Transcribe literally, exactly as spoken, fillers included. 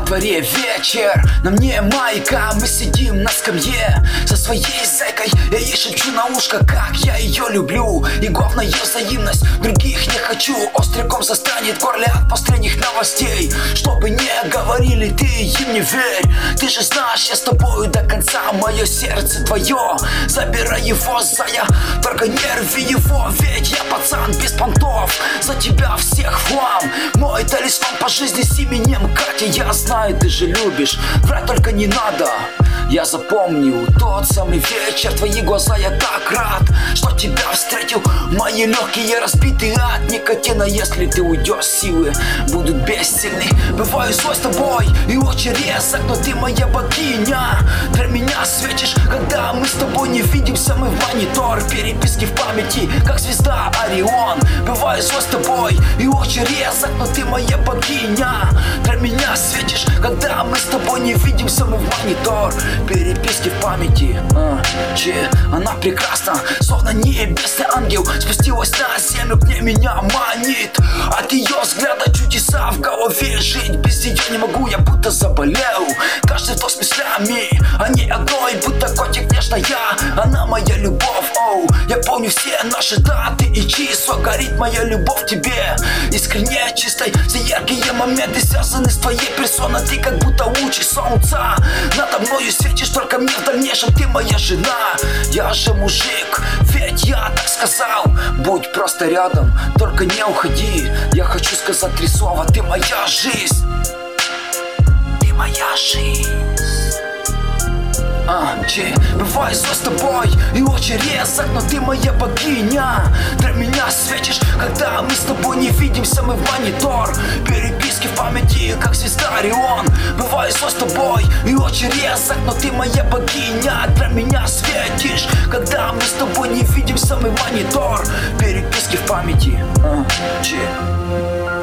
дворе вечер, на мне майка, мы сидим на скамье со своей зэкой. Я ей шепчу на ушко, как я ее люблю, и главное взаимность, других не хочу. Остряком застанет в горле от последних новостей. Чтобы не говорили, ты им не верь. Ты же знаешь, я с тобою до конца, мое сердце твое. Забирай его, зая, только не рви его, ведь я пацан без понтов. За тебя всех хлам, мой талисман по жизни с именем Катя. Я знаю, ты же любишь, врать только не надо. Я запомнил тот самый вечер, твои глаза, я так рад, что тебя встретил. Мои легкие разбиты от никотина. Если ты уйдешь, силы будут бессильны. Бываю злой с тобой и очень резок, но ты моя богиня. Для меня светишь, когда мы с тобой не видимся. Мы в монитор, переписки в памяти, как звезда Орион. Бываю злой с тобой и очень резок, но ты моя богиня. Для меня светишь, когда мы с тобой не видимся. Мы в монитор, переписки в памяти. а, че, Она прекрасна, словно небесный ангел. Спустилась на землю, к ней меня манит. От ее взгляда чудеса в голове. Жить без нее не могу, я будто заболел. Каждый вдох с мыслями о ней одной, будто котик нежная. Она моя любовь, оу. Я помню все наши даты и числа. Горит моя любовь к тебе, искренне, чистой. Все яркие моменты связаны с твоей персоной. Ты как будто лучик солнца надо мною светишь, только мне в дальнейшем. Ты моя жена, я же мужик, ведь я так сказал. Будь просто рядом, только не уходи. Я хочу сказать три слова: ты моя жизнь, ты моя жизнь. А, че, бываю злой с тобой и очень резок, но ты моя богиня. Для меня светишь, когда мы с тобой не видимся. Мы в монитор, переписки в памяти, как звезда Орион. Бываю злой с тобой и очень резок, но ты моя богиня. Для меня светишь, когда мы с тобой не видимся. Мы в монитор, переписки в памяти. а, че.